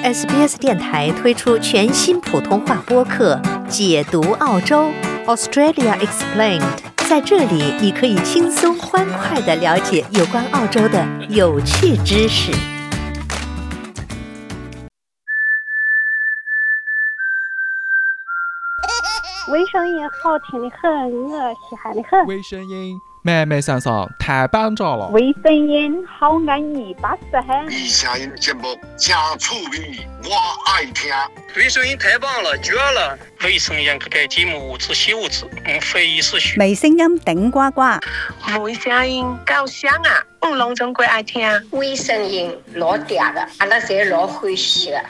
SBS 电台推出全新普通话播客《解读澳洲 Australia Explained》，在这里你可以轻松欢快地了解有关澳洲的有趣知识。 微声音好听的很，我喜欢的很。 微声音妹妹桑桑太棒着了。 微声音好安逸巴适很。 微声音节目真趣味，我爱听。 微声音太棒了，绝了！微声音这个节目无此喜无此，非易是虚。 微声音顶呱呱。 微声音够响啊，拢总归爱听。 微声音老嗲的，阿拉侪老欢喜的。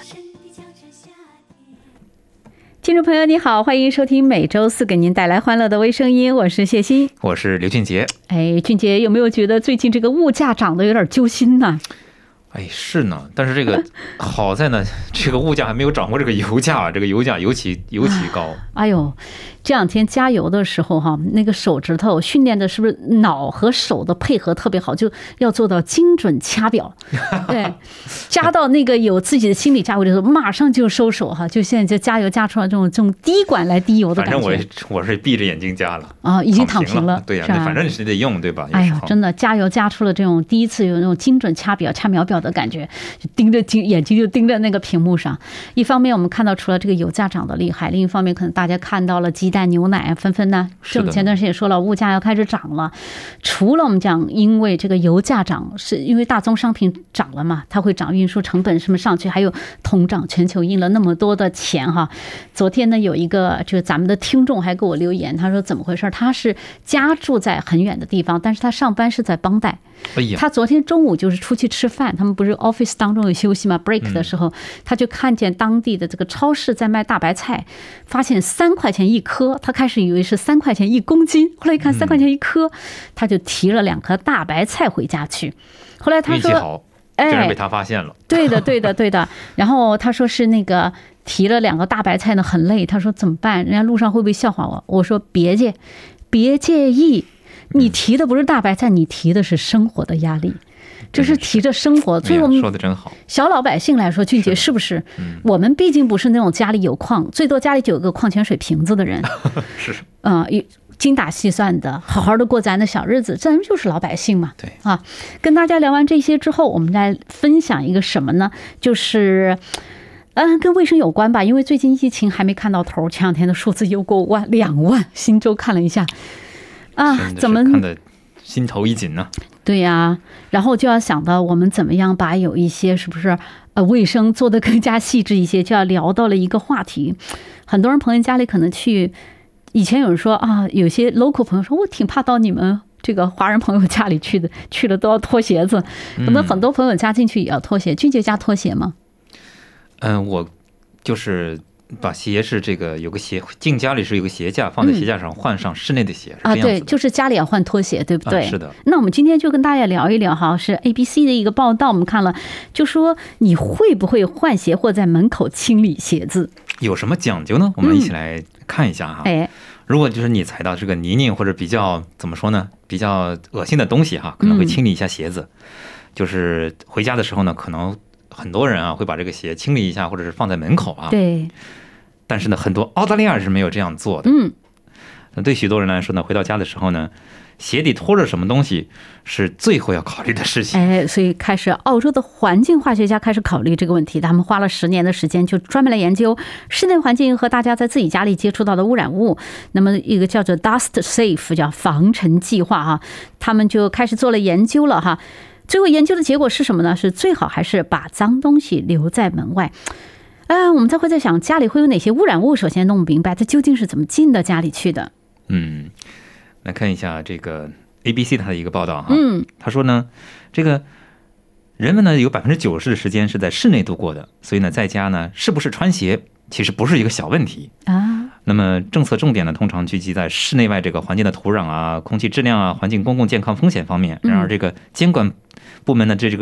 听众朋友你好，欢迎收听每周四给您带来欢乐的微声音，我是谢欣， 我是刘俊杰。 俊杰有没有觉得最近这个物价涨得有点揪心呢？ 是呢，但是这个好在呢，这个物价还没有涨过这个油价，这个油价尤其高。 哎呦，这两天加油的时候哈，那个手指头训练的是不是脑和手的配合特别好，就要做到精准掐表。对，加到那个有自己的心理价位的时候，马上就收手哈。就现在就加油加出来这种滴管来滴油的感觉。 反正我是闭着眼睛加了啊，已经躺平了。 对呀，反正你是得用对吧？ 哎呀，真的加油加出了这种第一次有那种精准掐表、掐秒表的感觉，就眼睛就盯着那个屏幕上。一方面我们看到除了这个油价涨得厉害，另一方面可能大家看到了鸡蛋、牛奶纷纷呢，这前段时间也说了，物价要开始涨了。除了我们讲，因为这个油价涨，是因为大宗商品涨了嘛，它会涨运输成本什么上去，还有通胀，全球印了那么多的钱哈。昨天呢，有一个就是咱们的听众还给我留言，他说怎么回事？他是家住在很远的地方，但是他上班是在邦代。他昨天中午就是出去吃饭，他们不是 office 当中有休息吗 break 的时候，他就看见当地的这个超市在卖大白菜，发现3块钱一颗，他开始以为是3块钱1公斤，后来一看3块钱一颗，他就提了2颗大白菜回家去。后来他说竟然被他发现了。 对的。然后他说是那个提了2个大白菜呢，很累，他说怎么办？人家路上会不会笑话我？我说别介意，你提的不是大白菜，你提的是生活的压力，这是提着生活。所以我们说的真好。 小老百姓来说，俊杰是不是？我们毕竟不是那种家里有矿，最多家里就有个矿泉水瓶子的人。 是。 精打细算的，好好的过咱的小日子，咱们就是老百姓嘛。 对啊，跟大家聊完这些之后，我们来分享一个什么呢？就是跟卫生有关吧，因为最近疫情还没看到头，前两天的数字又过2万，新周看了一下啊，怎么看得心头一紧呢？ 对呀，然后就要想到我们怎么样把有一些是不是卫生做得更加细致一些，就要聊到了一个话题。很多人朋友家里可能去。以前有人说啊，有些 local 朋友说，我挺怕到你们这个华人朋友家里去了都要脱鞋子，可能很多朋友家进去也要脱鞋。俊杰家脱鞋吗？ 我就是把鞋是这个有个鞋进家里是有个鞋架，放在鞋架上换上室内的鞋啊， 对，就是家里要换拖鞋，对不对？ 是的。 那我们今天就跟大家聊一聊哈，是 ABC 的一个报道，我们看了就说你会不会换鞋或在门口清理鞋子？ 有什么讲究呢？我们一起来看一下哈。如果就是你踩到这个泥泞或者比较怎么说呢，比较恶心的东西哈，可能会清理一下鞋子。就是回家的时候呢，可能很多人啊会把这个鞋清理一下，或者是放在门口啊。 对。 但是呢，很多澳大利亚人是没有这样做的。那对许多人来说呢，回到家的时候呢，鞋底拖着什么东西是最后要考虑的事情。 所以开始澳洲的环境化学家开始考虑这个问题，他们花了10年的时间，就专门来研究室内环境和大家在自己家里接触到的污染物。那么一个叫做 Dust Safe 叫防尘计划哈，他们就开始做了研究了哈。最后研究的结果是什么呢？是最好还是把脏东西留在门外。我们才会在想家里会有哪些污染物，首先弄明白它究竟是怎么进到家里去的。 来看一下这个 ABC 它的一个报道哈。他说呢，这个人们呢有90%的时间是在室内度过的，所以呢在家呢是不是穿鞋其实不是一个小问题啊。那么政策重点呢通常聚集在室内外这个环境的土壤啊、空气质量啊、环境公共健康风险方面。然而这个监管部门的这个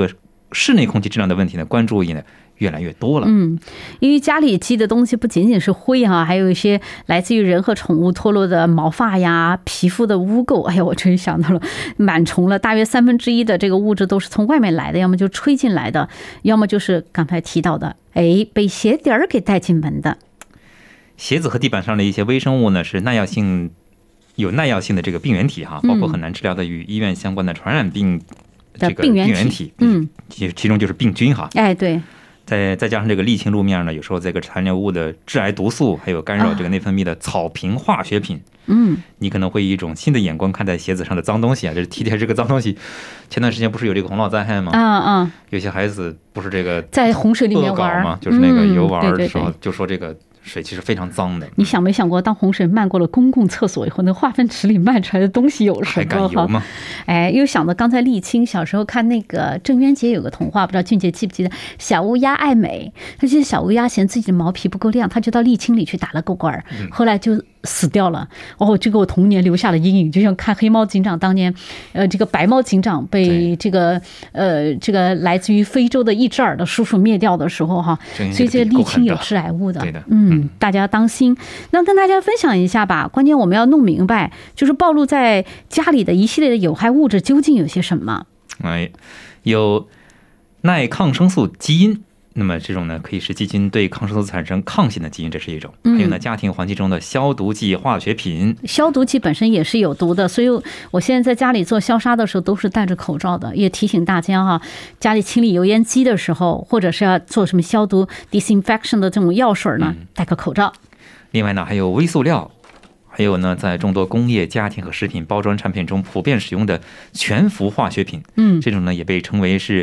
室内空气质量的问题呢，关注也呢越来越多了。 因为家里积的东西不仅仅是灰哈，还有一些来自于人和宠物脱落的毛发呀、皮肤的污垢。哎呀，我终于想到了螨虫了，大约1/3的这个物质都是从外面来的，要么就吹进来的，要么就是刚才提到的，被鞋底儿给带进门的。 鞋子和地板上的一些微生物呢，是有耐药性的这个病原体哈，包括很难治疗的与医院相关的传染病这个病原体，其中就是病菌哈。 对。 再加上这个沥青路面呢，有时候这个残留物的致癌毒素，还有干扰这个内分泌的草坪化学品，你可能会以一种新的眼光看待鞋子上的脏东西啊，就是提这个脏东西。前段时间不是有这个洪涝灾害吗？有些孩子不是这个在洪水里面玩吗？就是那个游玩的时候，就说这个水其实非常脏的。 你想没想过，当洪水漫过了公共厕所以后，那化粪池里漫出来的东西有什么？ 还敢游吗？ 又想到刚才沥青，小时候看那个郑渊洁有个童话，不知道俊杰记不记得？小乌鸦爱美，他这小乌鸦嫌自己的毛皮不够亮，他就到沥青里去打了个滚儿，后来就死掉了。这给我童年留下了阴影，就像看黑猫警长当年，这个白猫警长被这个来自于非洲的一只耳的叔叔灭掉的时候哈，所以这沥青有致癌物的。 对的， 大家当心。那跟大家分享一下吧，关键我们要弄明白，就是暴露在家里的一系列的有害物质究竟有些什么。 有耐抗生素基因，那么这种呢可以使细菌对抗生素产生抗性的基因，这是一种。还有呢，家庭环境中的消毒剂化学品， 消毒剂本身也是有毒的，所以我现在在家里做消杀的时候都是戴着口罩的，也提醒大家哈，家里清理油烟机的时候，或者是要做什么消毒 disinfection 的这种药水呢，戴个口罩。 另外呢，还有微塑料，还有呢，在众多工业、家庭和食品包装产品中普遍使用的全氟化学品，这种呢也被称为是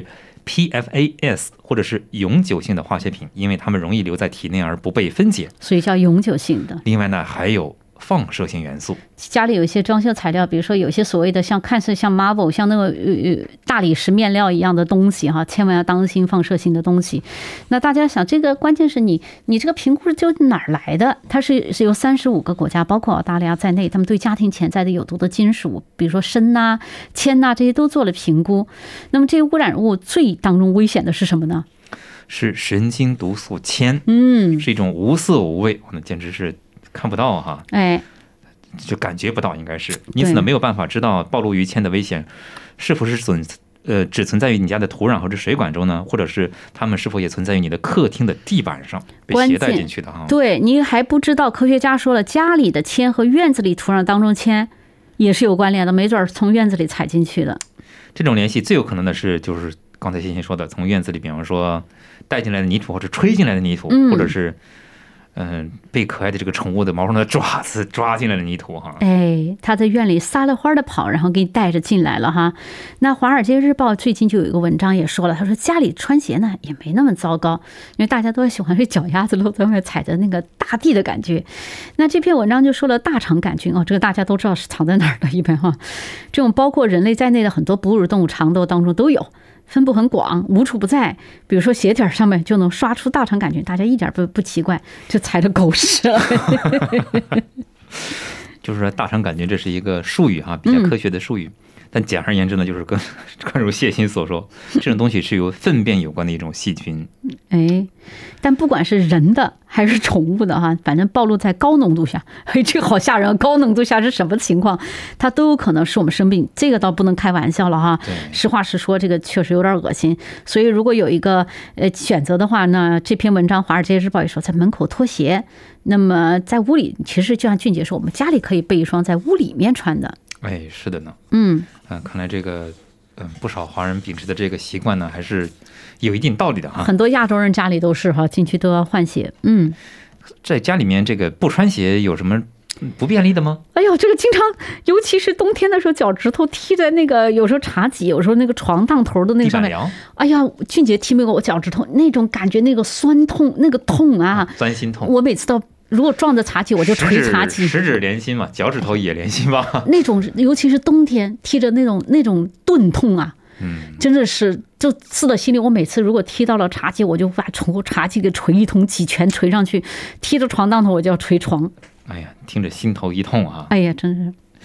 PFAS 或者是永久性的化学品，因为它们容易留在体内而不被分解， 所以叫永久性的。 另外呢，还有放射性元素。 家里有一些装修材料，比如说有些所谓的看似像 marble 像那个大理石面料一样的东西哈，千万要当心放射性的东西。那大家想，这个关键是你这个评估究竟哪儿来的？它是由35个国家，包括澳大利亚在内，他们对家庭潜在的有毒的金属，比如说砷呐、铅呐，这些都做了评估。那么这些污染物最当中危险的是什么呢？ 是神经毒素铅，是一种无色无味，我们简直是看不到哈，就感觉不到，应该是，因此呢没有办法知道暴露于铅的危险是否是只存在于你家的土壤或者水管中呢，或者是它们是否也存在于你的客厅的地板上被携带进去的哈。 对，你还不知道，科学家说了，家里的铅和院子里土壤当中铅也是有关联的，没准从院子里采进去的。 这种联系最有可能的是，就是刚才欣欣说的，从院子里比方说带进来的泥土或者吹进来的泥土，或者是被可爱的这个宠物的毛绒的爪子抓进来的泥土哈， 他在院里撒了欢的跑，然后给你带着进来了哈。那《华尔街日报》最近就有一个文章也说了，他说家里穿鞋呢也没那么糟糕，因为大家都喜欢这脚丫子露在外面踩着那个大地的感觉。那这篇文章就说了大肠杆菌这个大家都知道是藏在哪儿的，一般哈，这种包括人类在内的很多哺乳动物肠道当中都有。分布很广，无处不在。比如说鞋底上面就能刷出大肠杆菌，大家一点不奇怪，就踩着狗屎了。 就是说大肠杆菌这是一个术语哈，比较科学的术语。但简而言之呢，就是正如谢欣所说，这种东西是由粪便有关的一种细菌。 但不管是人的还是宠物的哈，反正暴露在高浓度下，这个好吓人！高浓度下是什么情况？它都有可能使我们生病，这个倒不能开玩笑了哈。实话实说，这个确实有点恶心。所以如果有一个选择的话呢，这篇文章《华尔街日报》也说，在门口脱鞋，那么在屋里，其实就像俊杰说，我们家里可以备一双在屋里面穿的。 是的呢。看来这个不少华人秉持的这个习惯呢，还是有一定道理的哈。 很多亚洲人家里都是哈，进去都要换鞋。 在家里面这个不穿鞋有什么不便利的吗？ 这个经常，尤其是冬天的时候，脚趾头踢在那个有时候茶几，有时候那个床档头的那个上面。俊杰踢没过我脚趾头，那种感觉，那个酸痛，那个痛啊， 钻心痛。 我每次到如果撞着茶几，我就捶茶几。 食指连心嘛，脚趾头也连心吧。 那种，尤其是冬天踢着那种钝痛啊，真的是就刺到心里。我每次如果踢到了茶几，我就把茶几给捶一通，几拳捶上去；踢着床档头，我就要捶床。 听着心头一痛啊！ 真是。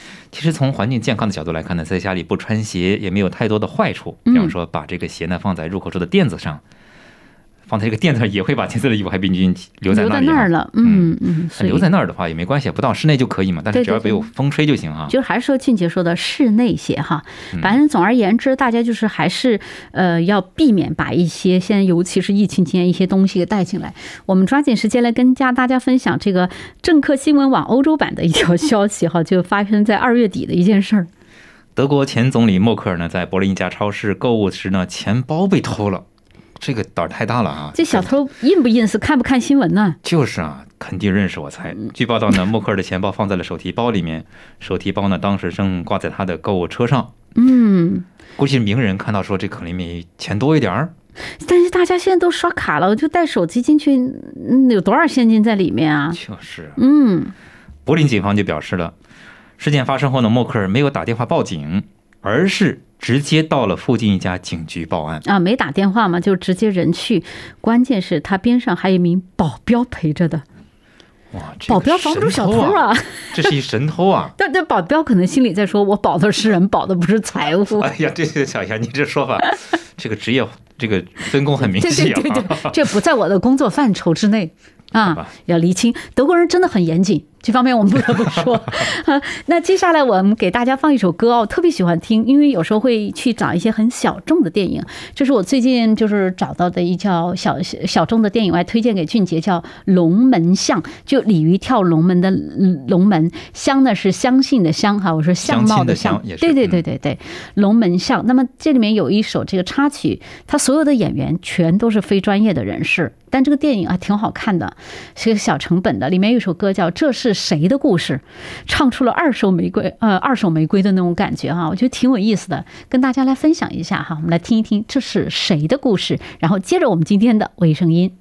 其实从环境健康的角度来看呢，在家里不穿鞋也没有太多的坏处。比方说，把这个鞋呢放在入口处的垫子上，放在这个垫子上也会把金丝梨有害病菌留在那里。 留在那儿了， 留在那儿的话也没关系，不到室内就可以嘛，但是只要没有风吹就行啊。 就是还是说俊杰说的室内鞋哈，反正总而言之，大家就是还是要避免把一些现在尤其是疫情期间一些东西给带进来。我们抓紧时间来跟大家分享这个政客新闻网欧洲版的一条消息哈，就发生在2月底的一件事儿。 德国前总理默克尔呢，在柏林一家超市购物时呢，钱包被偷了。这个胆儿太大了啊！ 这小偷认不认识，看不看新闻呢？ 就是啊，肯定认识我猜。据报道呢，默克尔的钱包放在了手提包里面，手提包呢当时正挂在他的购物车上。估计名人看到说这可能里面钱多一点儿。 但是大家现在都刷卡了，就带手机进去，有多少现金在里面啊？ 就是。柏林警方就表示了，事件发生后呢，默克尔没有打电话报警，而是直接到了附近一家警局报案啊，没打电话嘛，就直接人去。关键是他边上还有一名保镖陪着的。 哇， 保镖防不住小偷啊！ 这是一神偷啊！ 但保镖可能心里在说：“我保的是人，保的不是财物。” 哎呀，这个小霞，你这说法，这个职业这个分工很明细啊！ 对，这不在我的工作范畴之内啊，要厘清。德国人真的很严谨。这方面我们不得不说。那接下来我们给大家放一首歌我特别喜欢听，因为有时候会去找一些很小众的电影。这是我最近就是找到的一条小众的电影，我还推荐给俊杰，叫《龙门巷》，就鲤鱼跳龙门的龙门，香呢是相信的香哈，我说相貌的相，对，龙门巷。那么这里面有一首这个插曲，它所有的演员全都是非专业的人士，但这个电影啊挺好看的，是个小成本的。里面有一首歌叫《这是谁的故事》，唱出了二手玫瑰的那种感觉哈，我觉得挺有意思的，跟大家来分享一下哈。我们来听一听这是谁的故事，然后接着我们今天的微声音。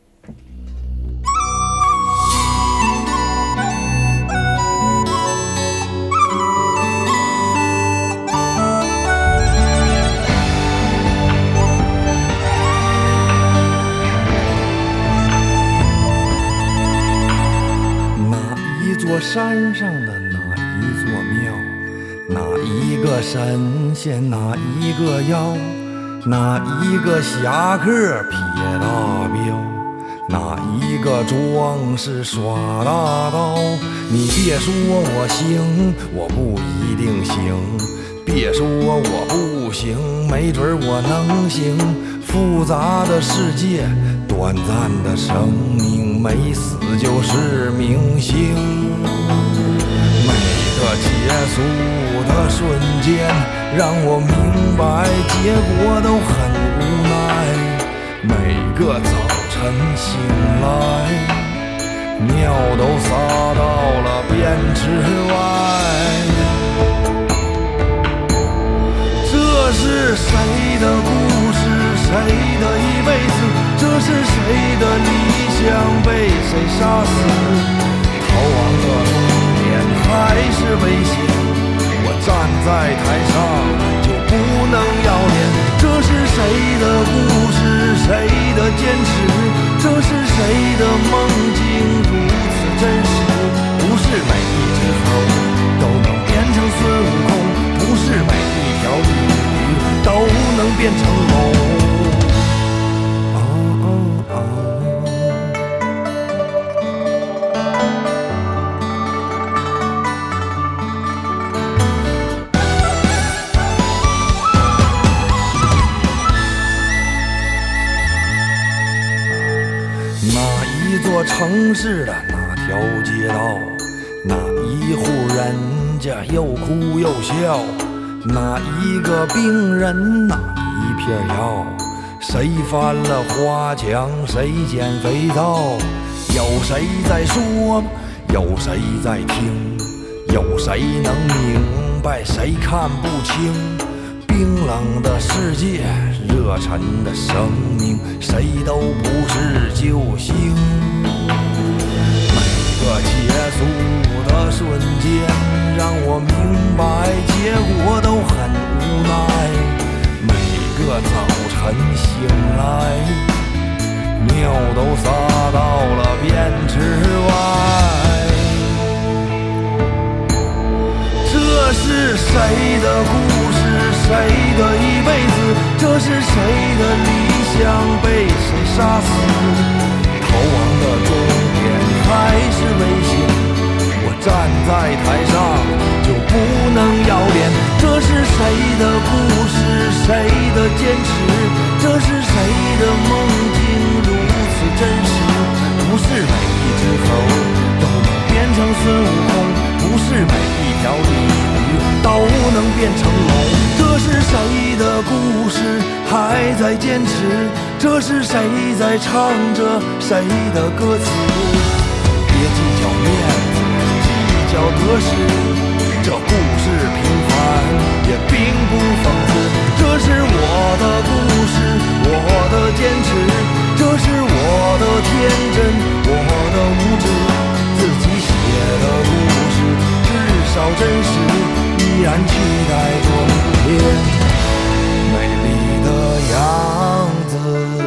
山上的哪一座庙，哪一个神仙，哪一个妖，哪一个侠客撇大镖，哪一个壮士耍大刀。你别说我行，我不一定行，别说我不行，没准我能行。复杂的世界，短暂的生命，没死就是明星。每个结束的瞬间，让我明白结果都很无奈。每个早晨醒来，尿都撒到了便池外。这是谁的故事，谁的一辈子？这是谁的理想被谁杀死？逃亡的终点还是危险，我站在台上就不能要脸。这是谁的故事，谁的坚持？这是谁的梦境如此真实？不是每一只猴都能变成孙悟空，不是每一条鱼都能变成龙。哪一座城市的哪条街道，哪一户人家又哭又笑，哪一个病人哪一片药，谁翻了花墙谁捡肥皂，有谁在说，有谁在听，有谁能明白，谁看不清。冰冷的世界，热忱的生命，谁都不是救星。每个结束的瞬间，让我明白结果都很无奈。每个早晨醒来，尿都撒到了便池外。这谁的故事，谁的一辈子？这是谁的理想被谁杀死？逃亡的终点还是危险，我站在台上就不能要脸。这是谁的故事，谁的坚持？这是谁的梦境如此真实？不是每一只猴都能变成孙悟空，不是每一条鲤鱼都能变成龙。这是谁的故事还在坚持？这是谁在唱着谁的歌词？别计较面子，计较得失，这故事平凡也并不讽刺。这是我的故事，我的坚持，这是我的天真，我的无知。自己写的故事至少真实，依然期待着明天美丽的样子。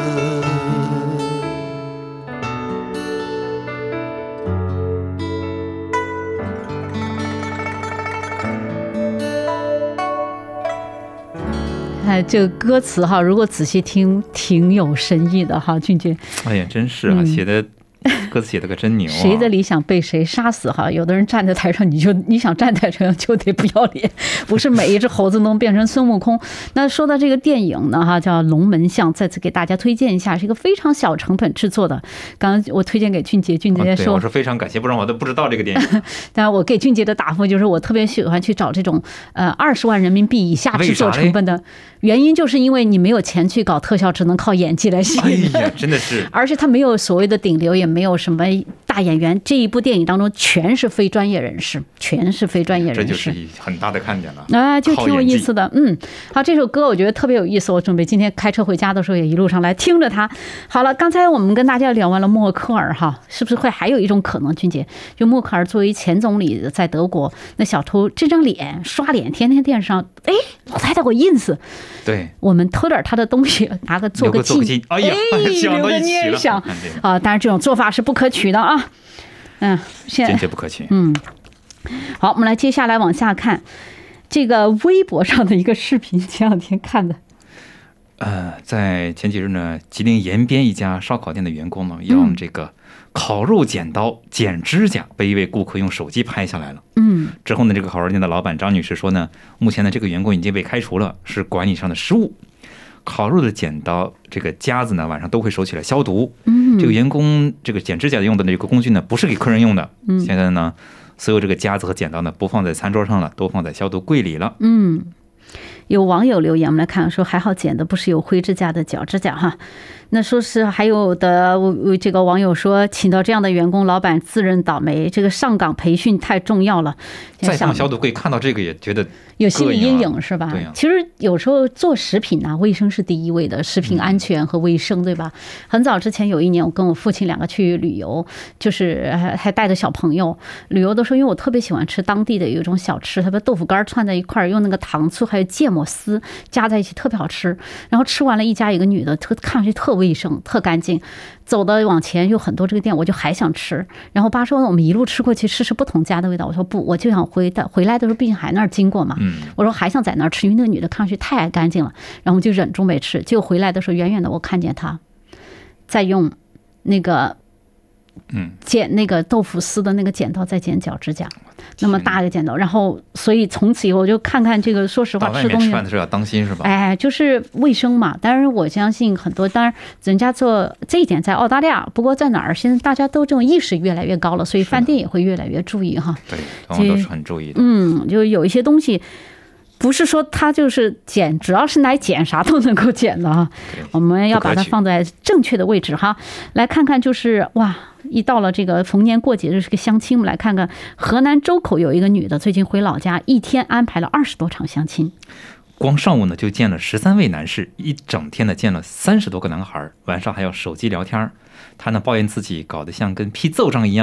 这个歌词哈，如果仔细听，挺有深意的哈，俊杰。 哎呀，真是啊，写的歌词写的可真牛啊！ 谁的理想被谁杀死哈？有的人站在台上，你想站台上就得不要脸，不是每一只猴子能变成孙悟空。那说到这个电影呢哈，叫《龙门巷》，再次给大家推荐一下，是一个非常小成本制作的。刚刚我推荐给俊杰，俊杰说， 我说非常感谢，不然我都不知道这个电影。 但我给俊杰的答复就是，我特别喜欢去找这种20万人民币以下制作成本的。原因就是因为你没有钱去搞特效，只能靠演技来吸引。 哎呀，真的是！ 而且他没有所谓的顶流，也没有什么大演员。这一部电影当中全是非专业人士，全是非专业人士， 这就是很大的看点了啊，就挺有意思的。好，这首歌我觉得特别有意思，我准备今天开车回家的时候也一路上来听着它。好了，刚才我们跟大家聊完了默克尔哈，是不是会还有一种可能，俊杰？就默克尔作为前总理在德国，那小偷这张脸刷脸，天天电视上，哎，老太太我 ins。对，我们偷点他的东西，拿个做个记， 哎呀， 留个念想啊！当然这种做法是不可取的啊。 坚决不可取。 好，我们来接下来往下看这个微博上的一个视频，前两天看的。 在前几日呢，吉林延边一家烧烤店的员工呢，用这个烤肉剪刀剪指甲，被一位顾客用手机拍下来了。之后呢，这个烤肉店的老板张女士说呢，目前呢，这个员工已经被开除了，是管理上的失误。烤肉的剪刀这个夹子呢，晚上都会收起来消毒。这个员工这个剪指甲用的这个工具呢，不是给客人用的。现在呢，所有这个夹子和剪刀呢，不放在餐桌上了，都放在消毒柜里了。 有网友留言，我们来看说，还好剪的不是有灰指甲的脚指甲哈。那说是还有的这个网友说，请到这样的员工，老板自认倒霉，这个上岗培训太重要了。 再放消毒柜，看到这个也觉得有心理阴影是吧？ 对呀。 其实有时候做食品啊，卫生是第一位的，食品安全和卫生，对吧？很早之前有一年，我跟我父亲两个去旅游，就是还带着小朋友旅游的时候，因为我特别喜欢吃当地的有一种小吃，它把豆腐干串在一块儿，用那个糖醋还有芥末丝加在一起，特别好吃。然后吃完了，一家一个女的，看上去特卫生、特干净。走的往前有很多这个店，我就还想吃。然后爸说我们一路吃过去，试试不同家的味道。我说不，我就想回来的时候，毕竟还那儿经过嘛。我说还想在那儿吃，因为那个女的看上去太干净了。然后我就忍住没吃。结果回来的时候，远远的我看见她在用那个剪那个豆腐丝的那个剪刀在剪脚指甲，那么大一个剪刀。然后所以从此以后我就看看这个，说实话吃东西吃饭的时候要当心是吧？ 哎，就是卫生嘛。当然我相信很多，当然人家做这一点在澳大利亚，不过在哪儿现在大家都这种意识越来越高了，所以饭店也会越来越注意哈。 对，我们都是很注意的。 就有一些东西不是说它就是剪，只要是来剪啥都能够剪的哈。我们要把它放在正确的位置哈。来看看就是哇，一到了这个逢年过节就是个相亲，我们来看看河南周口有一个女的，最近回老家，一天安排了20多场相亲。 光上午呢就见了13位男士，一整天呢见了30多个男孩，晚上还要手机聊天。她呢抱怨自己搞得像跟批奏章一样的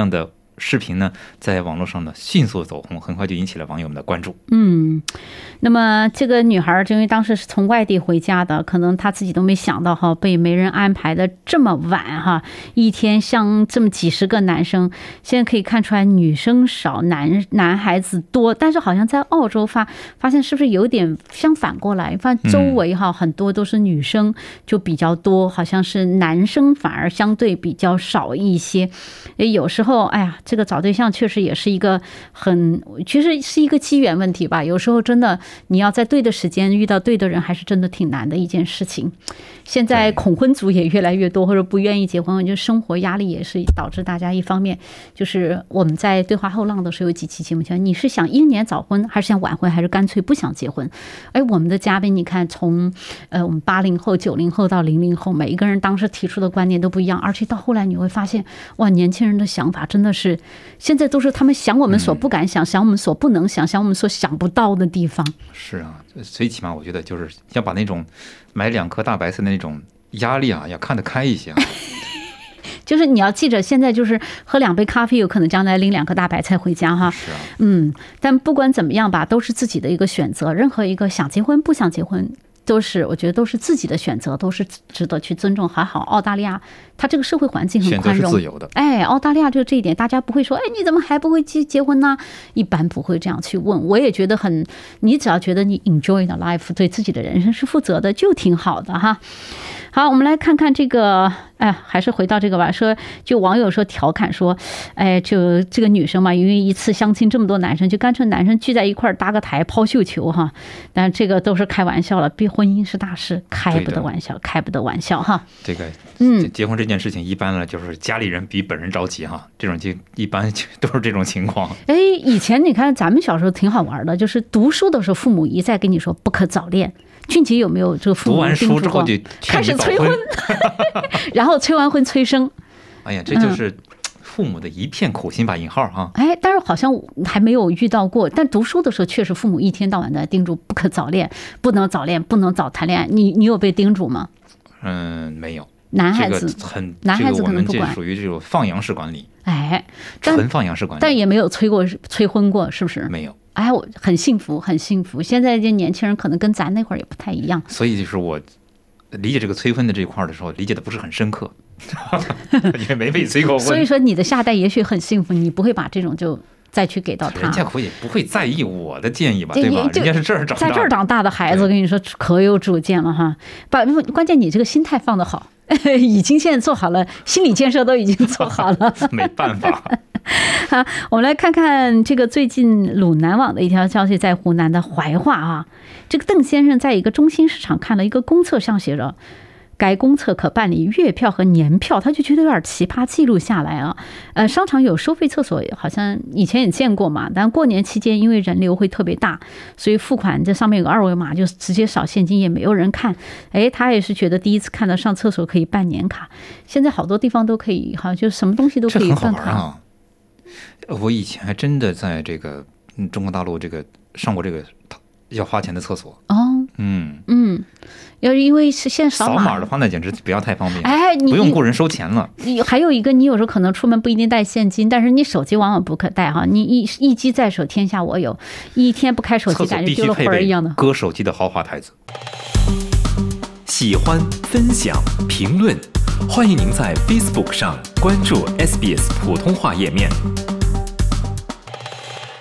视频呢，在网络上呢迅速走红，很快就引起了网友们的关注。 那么这个女孩因为当时是从外地回家的，可能她自己都没想到哈，被媒人安排的这么晚哈，一天像这么几十个男生。现在可以看出来女生少，男孩子多，但是好像在澳洲发现是不是有点相反过来？发现周围哈很多都是女生就比较多，好像是男生反而相对比较少一些。有时候哎呀，这个找对象确实也是一个其实是一个机缘问题吧。有时候真的你要在对的时间遇到对的人，还是真的挺难的一件事情。现在恐婚族也越来越多，或者不愿意结婚，我觉得生活压力也是导致大家一方面就是我们在对话后浪的时候有几期节目讲，你是想英年早婚，还是想晚婚，还是干脆不想结婚？我们的嘉宾你看，从我们80后、90后到00后，每一个人当时提出的观念都不一样，而且到后来你会发现，哇，年轻人的想法真的是现在都是他们想我们所不敢想，想我们所不能想，想我们所想不到的地方。 是啊，最起码我觉得就是要把那种买2颗大白菜的那种压力啊，要看得开一些啊。 就是你要记着，现在就是喝2杯咖啡，有可能将来拎2颗大白菜回家哈。 是啊。 但不管怎么样吧，都是自己的一个选择。任何一个想结婚不想结婚，我觉得都是自己的选择，都是值得去尊重。还好澳大利亚它这个社会环境很宽容， 选择是自由的。 澳大利亚就这一点，大家不会说你怎么还不会结婚呢？一般不会这样去问。我也觉得你只要觉得你 enjoy the life， 对自己的人生是负责的，就挺好的哈。好，我们来看看这个，还是回到这个吧。就网友说调侃说，就这个女生嘛，因为一次相亲这么多男生，就干脆男生聚在一块儿搭个台抛绣球哈。但这个都是开玩笑了，婚姻是大事，开不得玩笑，开不得玩笑哈。 这个，结婚这件事情一般呢，就是家里人比本人着急哈，这种就一般都是这种情况。 以前你看咱们小时候挺好玩的，就是读书的时候，父母一再跟你说不可早恋。俊杰有没有这个父母读完书之后就开始催婚，然后催完婚催生？ 哎呀，这就是父母的一片苦心吧，引号哈。 但是好像还没有遇到过。但读书的时候，确实父母一天到晚的叮嘱不可早恋，不能早恋，不能早谈恋爱。你有被叮嘱吗？没有。男孩子男孩子可能不管， 这属于这种放羊式管理。 纯放羊式管理， 但也没有催婚过，是不是？ 没有。 我很幸福，很幸福。现在这年轻人可能跟咱那会儿也不太一样， 所以就是我理解这个催婚的这一块的时候，理解的不是很深刻，因为没被催过婚。 所以说你的下代也许很幸福，你不会把这种就再去给到他。 人家也不会在意我的建议吧，对吧？人家是这儿长大的， 在这儿长大的孩子，我跟你说可有主见了哈。关键你这个心态放得好，已经现在做好了，心理建设都已经做好了。 没办法。 好，我们来看看这个最近鲁南网的一条消息，在湖南的怀化啊，这个邓先生在一个中心市场看了一个公厕，上写着该公厕可办理月票和年票，他就觉得有点奇葩，记录下来啊。商场有收费厕所，好像以前也见过嘛，但过年期间因为人流会特别大，所以付款这上面有个2维码，就直接扫现金，也没有人看。他也是觉得第一次看到上厕所可以办年卡，现在好多地方都可以哈，就什么东西都可以办卡。 我以前还真的在这个中国大陆这个上过这个要花钱的厕所哦。 要是因为是现在扫码的话，那简直不要太方便。不用雇人收钱了。 还有一个，你有时候可能出门不一定带现金，但是你手机往往不可带哈。你一机在手，天下我有。一天不开手机，感觉丢了魂儿一样的。 搁手机的豪华台子。 喜欢、分享、评论，欢迎您在 Facebook 上关注 SBS 普通话页面。